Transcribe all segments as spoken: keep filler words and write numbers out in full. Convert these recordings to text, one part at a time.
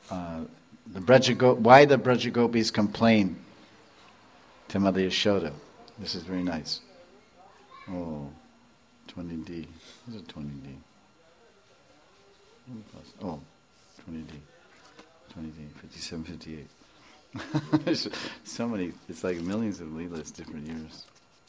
uh, the Brajago- why the Brajagopis complain to Mother Yashoda. This is very nice. Oh, twenty D. What is it, twenty D? Oh, twenty D. twenty D, fifty-seven, fifty-eight. There's so many, it's like millions of Leelas, different years.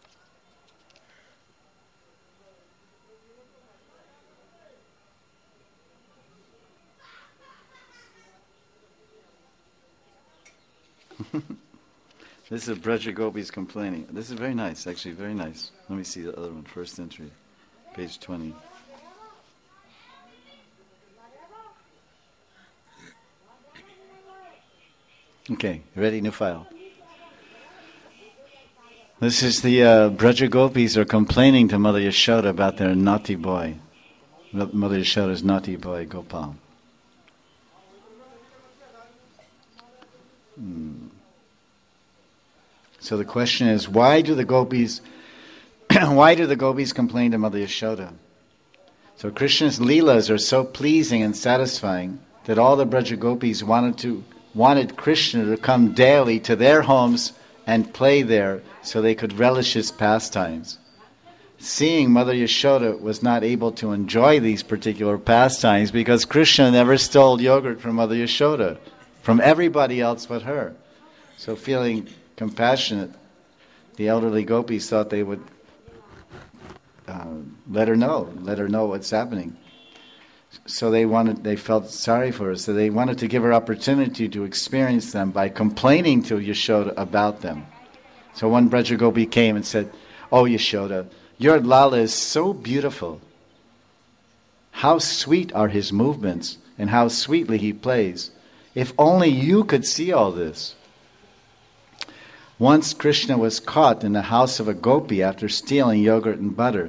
This is Brajagopis complaining. This is very nice, actually, very nice. Let me see the other one, first entry, page twenty. Okay, ready, new file. This is the uh, Brajagopis are complaining to Mother Yashoda about their naughty boy. Mother Yashoda's naughty boy, Gopal. Hmm. So the question is, why do the gopis, why do the gopis complain to Mother Yashoda? So Krishna's leelas are so pleasing and satisfying that all the Brajagopis wanted to wanted Krishna to come daily to their homes and play there so they could relish his pastimes. Seeing Mother Yashoda was not able to enjoy these particular pastimes because Krishna never stole yogurt from Mother Yashoda, from everybody else but her. So feeling compassionate, the elderly gopis thought they would uh, let her know, let her know what's happening. So they wanted, they felt sorry for her, so they wanted to give her opportunity to experience them by complaining to Yashoda about them. So one Brajagopi came and said, "Oh Yashoda, your Lala is so beautiful. How sweet are his movements and how sweetly he plays. If only you could see all this." Once Krishna was caught in the house of a gopi after stealing yogurt and butter.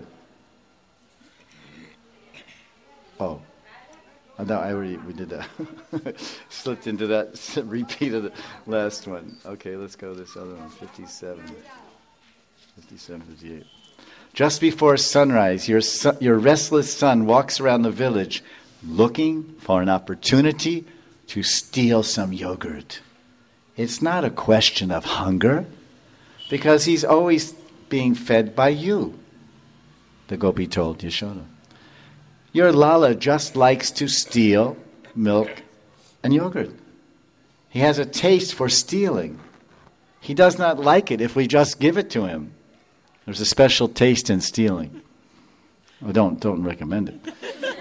Oh. Oh, no, I already, we did that. Slipped into that, repeated the last one. Okay, let's go to this other one, fifty-seven. fifty-seven, fifty-eight. Just before sunrise, your son, your restless son walks around the village looking for an opportunity to steal some yogurt. It's not a question of hunger, because he's always being fed by you, the gopi told Yashoda. Your Lala just likes to steal milk and yogurt. He has a taste for stealing. He does not like it if we just give it to him. There's a special taste in stealing. Well, don't, don't recommend it.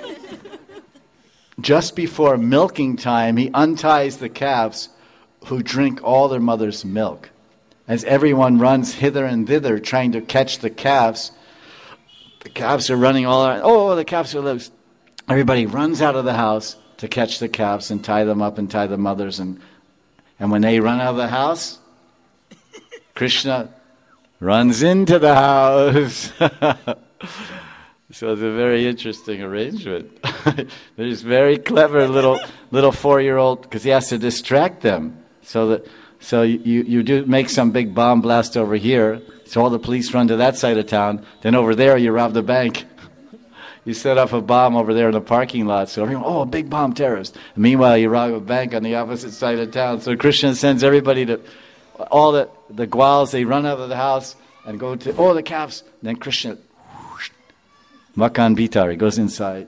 Just before milking time, he unties the calves who drink all their mother's milk. As everyone runs hither and thither trying to catch the calves, the calves are running all around. Oh, the calves are loose. Everybody runs out of the house to catch the calves and tie them up and tie the mothers. And, and when they run out of the house, Krishna runs into the house. So it's a very interesting arrangement. There's very clever little little four-year-old, because he has to distract them. So that so you, you do make some big bomb blast over here, so all the police run to that side of town. Then over there you rob the bank. You set off a bomb over there in the parking lot, so everyone, oh, a big bomb terrorist. And meanwhile, you rob a bank on the opposite side of town. So Krishna sends everybody to, all the, the gwals, they run out of the house and go to, oh, the calves. And then Krishna, whoosh, Makan Bitar, he goes inside.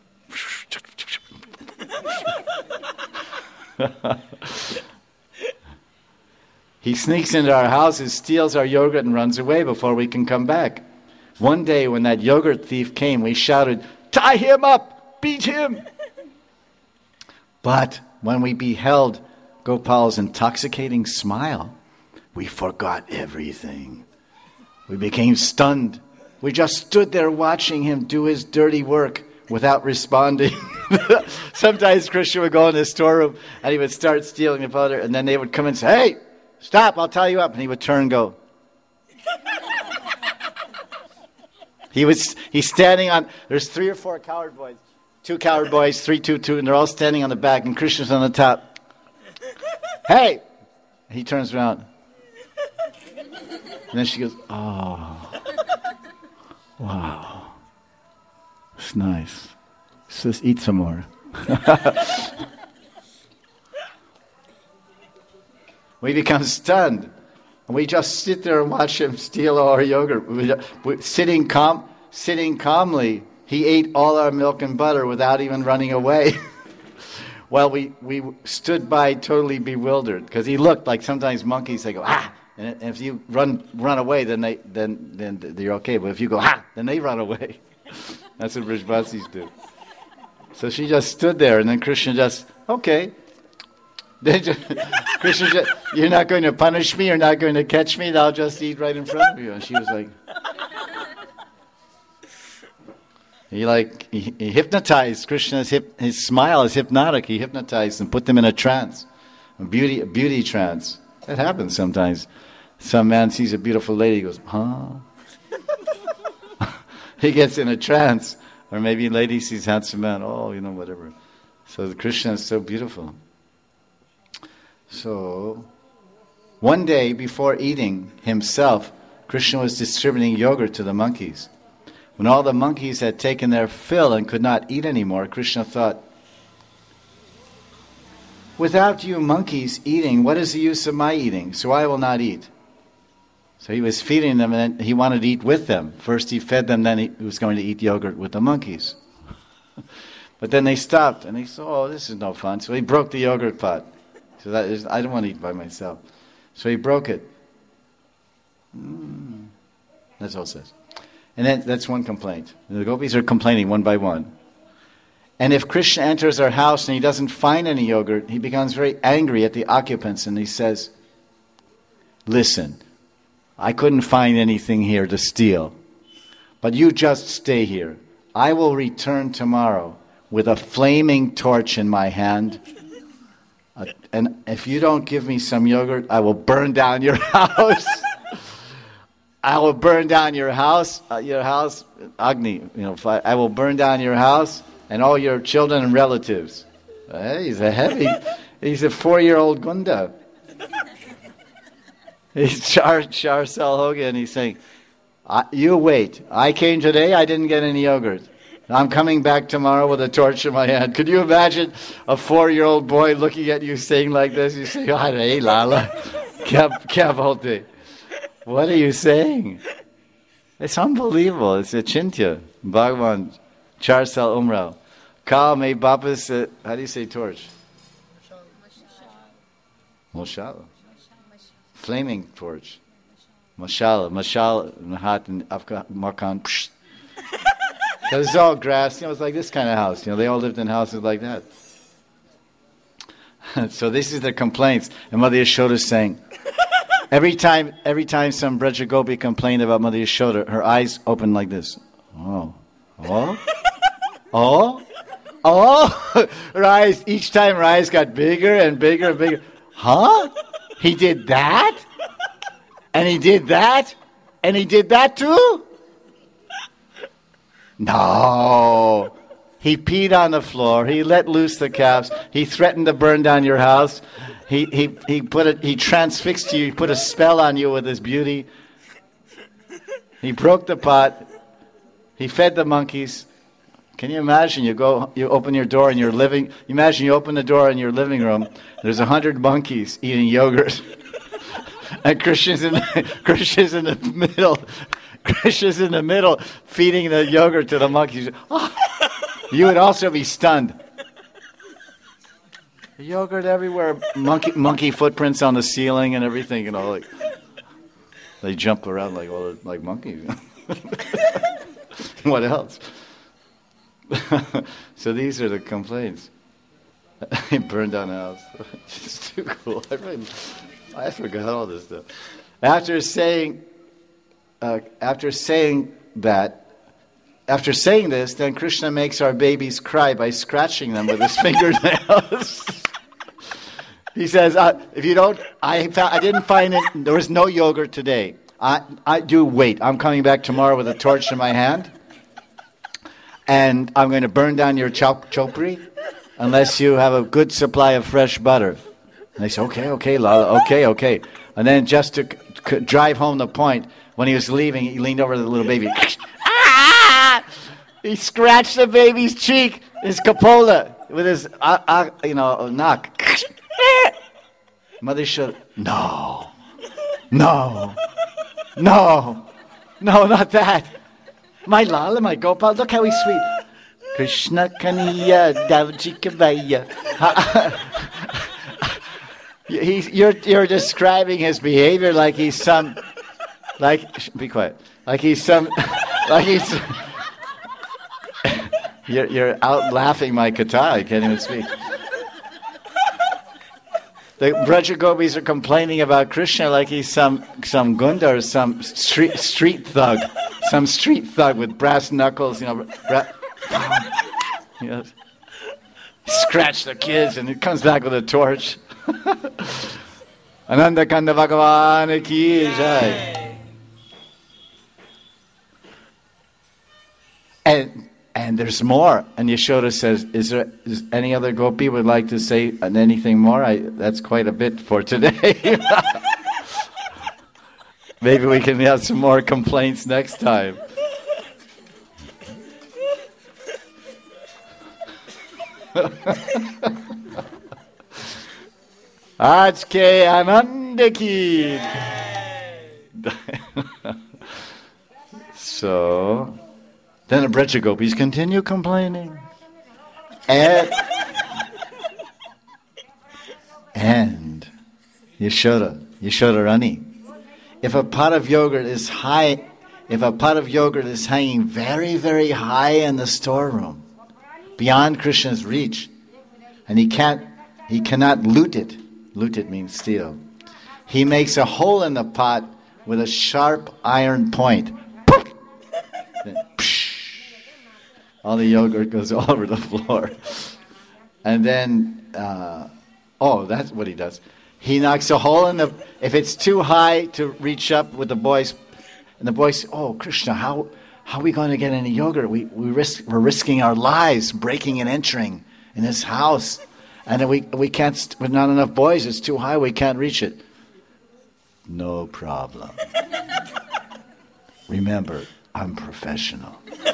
He sneaks into our houses, steals our yogurt, and runs away before we can come back. One day when that yogurt thief came, we shouted, "Tie him up! Beat him!" But when we beheld Gopal's intoxicating smile, we forgot everything. We became stunned. We just stood there watching him do his dirty work without responding. Sometimes Krishna would go in the storeroom and he would start stealing the butter, and then they would come and say, "Hey, stop, I'll tie you up." And he would turn and go. He was, he's standing on, there's three or four coward boys. Two coward boys, three, two, two, and they're all standing on the back, and Krishna's on the top. "Hey!" He turns around. And then she goes, "Oh, wow. It's nice. Let's just eat some more." We become stunned. And we just sit there and watch him steal all our yogurt. We, we, sitting calm, sitting calmly, he ate all our milk and butter without even running away. Well, we, we stood by totally bewildered because he looked like sometimes monkeys, they go, ah! And if you run run away, then they then then they're okay. But if you go, ah! Then they run away. That's what Vrishvasis do. So she just stood there, and then Krishna just, okay. Then just, Krishna just, you're not going to punish me, you're not going to catch me, I'll just eat right in front of you. And she was like, he like, he, he hypnotized, Krishna's hip, his smile is hypnotic, he hypnotized and put them in a trance, a beauty, a beauty trance. That happens sometimes. Some man sees a beautiful lady, he goes, huh? He gets in a trance. Or maybe a lady sees handsome man, oh, you know, whatever. So the Krishna is so beautiful. So, one day before eating himself, Krishna was distributing yogurt to the monkeys. When all the monkeys had taken their fill and could not eat anymore, Krishna thought, without you monkeys eating, what is the use of my eating? So I will not eat. So he was feeding them, and he wanted to eat with them. First he fed them, then he was going to eat yogurt with the monkeys. But then they stopped, and he said, oh, this is no fun. So he broke the yogurt pot. So that is, I don't want to eat by myself. So he broke it. Mm. That's all it says. And then that's one complaint. The gopis are complaining one by one. And if Krishna enters our house and he doesn't find any yogurt, he becomes very angry at the occupants, and he says, listen, I couldn't find anything here to steal, but you just stay here. I will return tomorrow with a flaming torch in my hand, uh, and if you don't give me some yogurt, I will burn down your house. I will burn down your house, uh, your house, Agni, you know, I, I will burn down your house and all your children and relatives. Hey, he's a heavy, he's a four-year-old Gunda. He's Char, Char Salhoga, and he's saying, you wait. I came today, I didn't get any yogurt. I'm coming back tomorrow with a torch in my hand. Could you imagine a four-year-old boy looking at you saying like this? You say, hey, Lala, kya bolte? What are you saying? It's unbelievable. It's a chintya. Bhagavan, Char Sal Umrao. Kal me bapas, uh, how do you say torch? Moshala. Flaming torch. Mashallah. Mashallah. Mahat and Afghan Makan. Because it's all grass. You know, it's like this kind of house. You know, they all lived in houses like that. So this is their complaints. And Mother Yashoda is saying, every time every time some Braja Gopi complained about Mother Yashoda, her eyes opened like this. Oh. Oh? Oh? Oh? Her eyes, each time her eyes got bigger and bigger and bigger. Huh? He did that? And he did that? And he did that too? No. He peed on the floor. He let loose the calves. He threatened to burn down your house. He he he put it. He transfixed you. He put a spell on you with his beauty. He broke the pot. He fed the monkeys. Can you imagine? You go, you open your door in your living. Imagine you open the door in your living room. There's a hundred monkeys eating yogurt, and Krishna's in the, Krishna's in the middle. Krishna's in the middle, feeding the yogurt to the monkeys. Oh, you would also be stunned. Yogurt everywhere, monkey monkey footprints on the ceiling and everything. You know, like they jump around like all like monkeys. What else? So these are the complaints. He burned down the house. It's too cool. I, really, I forgot all this stuff. After saying, uh, after saying that, after saying this, then Krishna makes our babies cry by scratching them with his fingernails. He says, uh, "If you don't, I found, I didn't find it. There was no yogurt today. I, I do wait. I'm coming back tomorrow with a torch in my hand, and I'm going to burn down your chop chopri unless you have a good supply of fresh butter." And they say, "Okay, okay, Lala, okay, okay." And then just to c- drive home the point, when he was leaving, he leaned over to the little baby. Ah! He scratched the baby's cheek, his capola, with his, uh, uh, you know, knock. Mother Yashoda, no, no, no, no, not that. My Lala, my Gopal, look how he's sweet. Krishna Kaniya Davjikavaya. He's, you're, you're describing his behavior like he's some, like, be quiet, like he's some, like he's, you're, you're out laughing my kata, I can't even speak. The Braja Gopis are complaining about Krishna like he's some, some gunda or some street, street thug, some street thug with brass knuckles, you know, bra- you know, scratch the kids and he comes back with a torch. Ananda Kanda Bhagavan ki jai. And and there's more. And Yashoda says, "Is there is any other gopi would like to say anything more? I, that's quite a bit for today. Maybe we can have some more complaints next time." Aaj ke Anand ki. So, then the Braja Gopis continue complaining. And, and Yashoda, Yashoda Rani, if a pot of yogurt is high, if a pot of yogurt is hanging very, very high in the storeroom, beyond Krishna's reach, and he can't, he cannot loot it. Loot it means steal. He makes a hole in the pot with a sharp iron point. Then, all the yogurt goes all over the floor. And then, uh, oh, that's what he does. He knocks a hole in the, if it's too high to reach up with the boys, and the boys say, "Oh, Krishna, how how are we going to get any yogurt? We, we risk, we're risking our lives breaking and entering in his house. And we we can't, with not enough boys, it's too high, we can't reach it." No problem. Remember, I'm professional.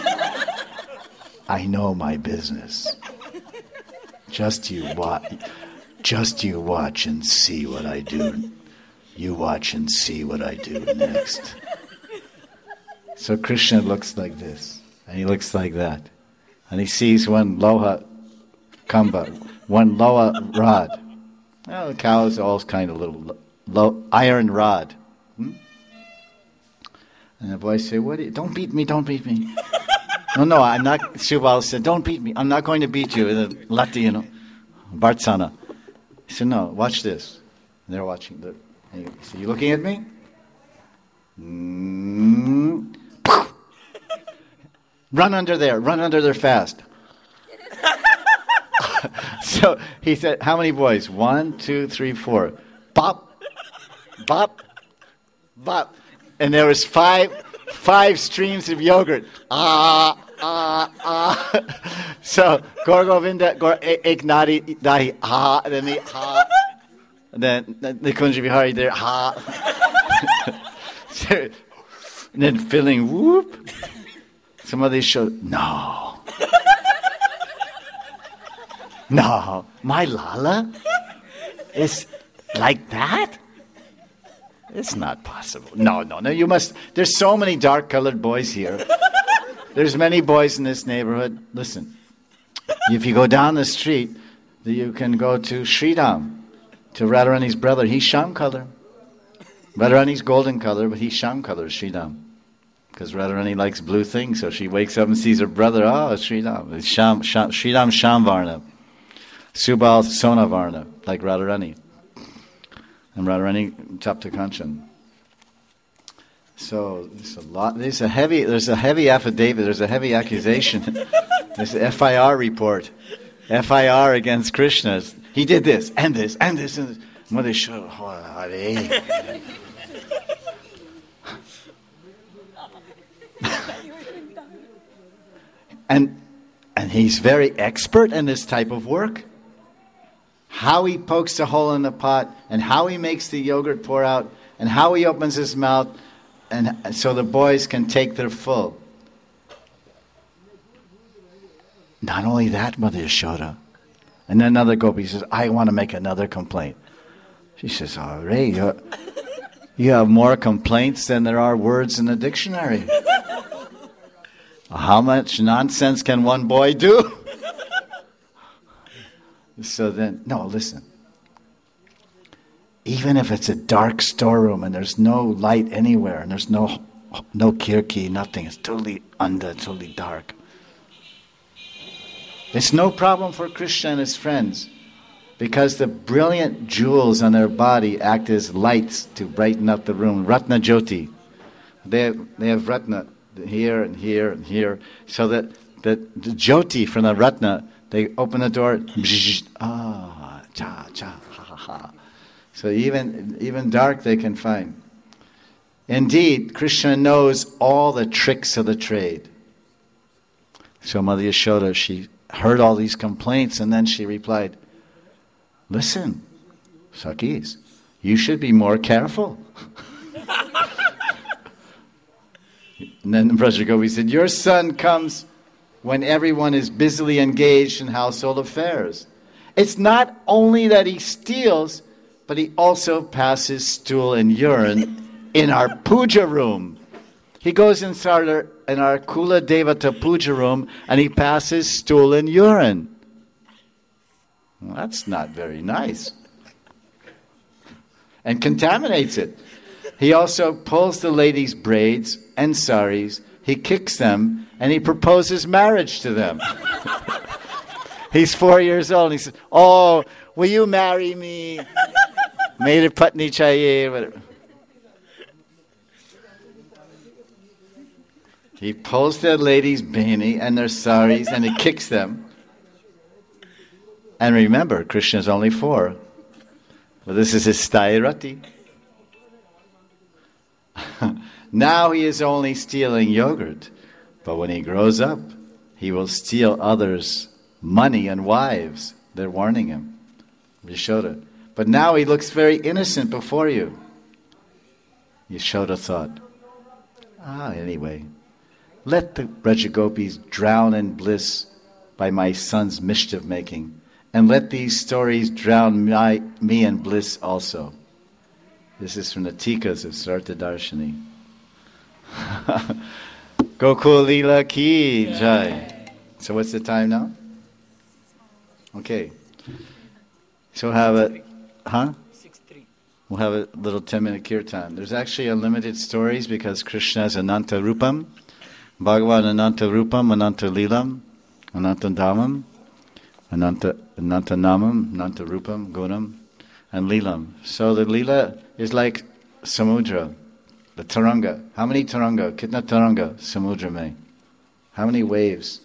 I know my business. Just you watch, just you watch and see what I do. You watch and see what I do next. So Krishna looks like this, and he looks like that, and he sees one loha kamba, one loa rod. Well, the cows are all kind of little low, iron rod. Hmm? And the boys say, "What? Do you, don't beat me! Don't beat me!" No, no, I'm not. Shubal said, "Don't beat me. I'm not going to beat you." The lati, you know, Bartsana. He said, "No, watch this." And they're watching. The, and he said, "You looking at me?" Mm. Run under there. Run under there fast. So he said, "How many boys? One, two, three, four. Bop, bop, bop." And there was five, five streams of yogurt. Ah, ah, ah. So Gaur Govinda, Gaur Eknati, Dahi, ah, and then the ah, and then the Kunja Vihari there, ah. So, and then filling, whoop. Some of these showed, no. No, my Lala is like that? It's not possible. No, no, no, you must, there's so many dark-colored boys here. There's many boys in this neighborhood. Listen, if you go down the street, you can go to Sridham, to Radharani's brother. He's Sham color. Radharani's golden color, but he's Sham color, Sridham. Because Radharani likes blue things, so she wakes up and sees her brother. Oh, it's Sridham. It's Sham, Sham, Sridham Shamvarna. Subal Sonavarna, like Radharani. And Radharani Tapta Kanchan. So there's a lot. There's a heavy. There's a heavy affidavit. There's a heavy accusation. There's an F I R report. F I R against Krishna. He did this and this and this and this. Mother Yashoda. and and he's very expert in this type of work. How he pokes a hole in the pot, and how he makes the yogurt pour out, and how he opens his mouth, and so the boys can take their full. Not only that, Mother Yashoda. And then another gopi says, "I want to make another complaint. She says, oh, Ray, you, you have more complaints than there are words in the dictionary. How much nonsense can one boy do? So then, no, listen. Even if it's a dark storeroom and there's no light anywhere and there's no no kirki, nothing, it's totally under, totally dark. It's no problem for Krishna and his friends because the brilliant jewels on their body act as lights to brighten up the room. Ratna Jyoti. They have, they have Ratna here and here and here, so that, that the Jyoti from the Ratna, they open the door, ah, cha, cha, ha, ha, ha. So even, even dark they can find. Indeed, Krishna knows all the tricks of the trade. So Mother Yashoda, she heard all these complaints and then she replied, listen, Sakis, you should be more careful. And then Braja Gopi said, your son comes when everyone is busily engaged in household affairs. It's not only that he steals, but he also passes stool and urine in our puja room. He goes inside our, in our Kula Devata puja room and he passes stool and urine. Well, that's not very nice. And contaminates it. He also pulls the ladies' braids and saris, he kicks them, and he proposes marriage to them. He's four years old, and he says, oh, will you marry me? Mere patni chahiye, whatever. He pulls the ladies' bini and their saris, and he kicks them. And remember, Krishna is only four. Well, this is his Sthairati. Now he is only stealing yogurt, but when he grows up, he will steal others' money and wives. They're warning him. Yashoda. But now he looks very innocent before you. Yashoda thought, ah, anyway, let the Brajagopis drown in bliss by my son's mischief making, and let these stories drown my, me in bliss also. This is from the Tikas of Sarta Darshini. Gokul Leela ki jai. So what's the time now? Okay. So we'll have a, huh? six three. We'll have a little ten minute kirtan. There's actually unlimited stories because Krishna is Ananta Rupam. Bhagavan Ananta Rupam, Ananta Leelam, Ananta Dhamam, Ananta, Ananta Namam, Ananta Rupam, Gunam, and Leelam. So the Leela is like Samudra, the Taranga. How many Taranga? Kitna Taranga? Samudra mein. How many waves?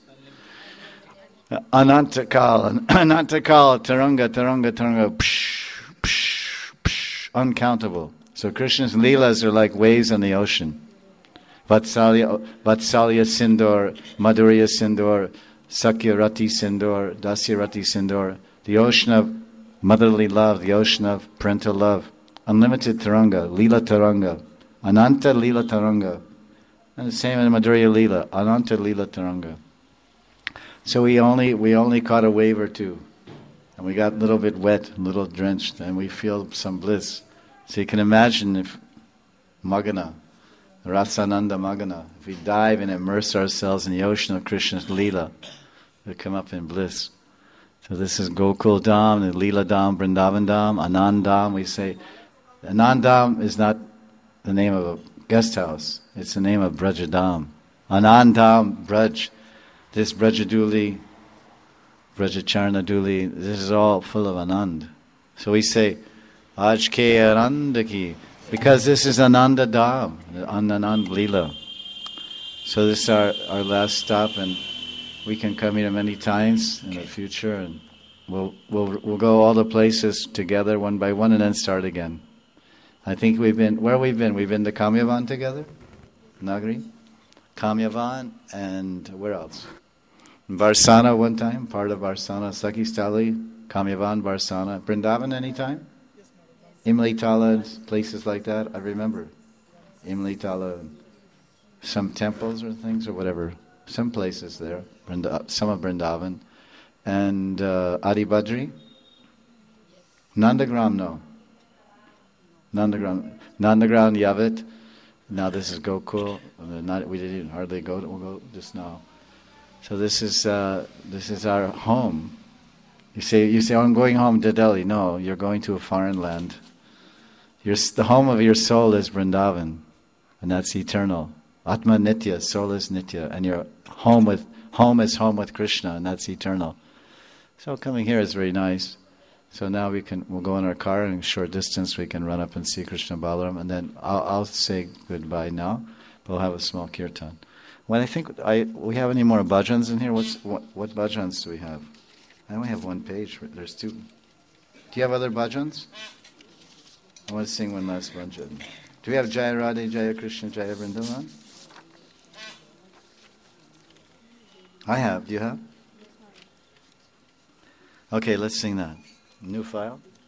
Anantakal, Anantakal, Taranga, Taranga, Taranga, psh, psh, psh, uncountable. So Krishna's Leelas are like waves on the ocean. Vatsalya, Vatsalya Sindor, Madhurya Sindor, Sakyarati Sindor, Dasyarati Sindor, the ocean of motherly love, the ocean of parental love, unlimited Taranga, Leela Taranga, Ananta Leela Taranga, and the same in Madhurya Leela, Ananta Leela Taranga. So we only we only caught a wave or two, and we got a little bit wet, a little drenched, and we feel some bliss. So you can imagine if Magana, Rasananda Magana, if we dive and immerse ourselves in the ocean of Krishna's Leela, we'll come up in bliss. So this is Gokul Dham, the Leela Dham, Vrindavan Dham, Anand Dham. We say, Anand Dham is not the name of a guest house, it's the name of Braja Dham. Anand Dham, Braj, this Brajaduli, Brajacharnaduli, this is all full of Anand. So we say, Aj ke Ananda ki, because this is Ananda Dham, Anand Leela. So this is our, our last stop, and we can come here many times in the future, and we'll we'll we'll go all the places together one by one, and then start again. I think we've been where we've been. We've been to Kamyavan together, Nagari, Kamyavan, and where else? Varsana one time, part of Varsana, Sakhi Stali, Kamyavan, Varsana, Vrindavan anytime? Imli Tala, places like that, I remember. Imli Tala, some temples or things or whatever, some places there, some of Vrindavan. And uh, Adi Badri? Nandagram, no. Nandagram, Nandagram, Yavit. Now this is Gokul. Uh, Not, we didn't even hardly go. We'll go just now. So this is uh, this is our home. You say you say oh, I'm going home to Delhi. No, you're going to a foreign land. Your, the home of your soul is Vrindavan, and that's eternal. Atma Nitya, soul is Nitya, and your home with home is home with Krishna, and that's eternal. So coming here is very nice. So now we can we'll go in our car, and in a short distance we can run up and see Krishna Balaram, and then I'll, I'll say goodbye now. But we'll have a small kirtan. When I think I we have any more bhajans in here? What's what, what bhajans do we have? I only have one page. There's two. Do you have other bhajans? I want to sing one last bhajan. Do we have Jaya Radhe, Jaya Krishna, Jaya Vrindavan? I have. Do you have? Okay, let's sing that. New file.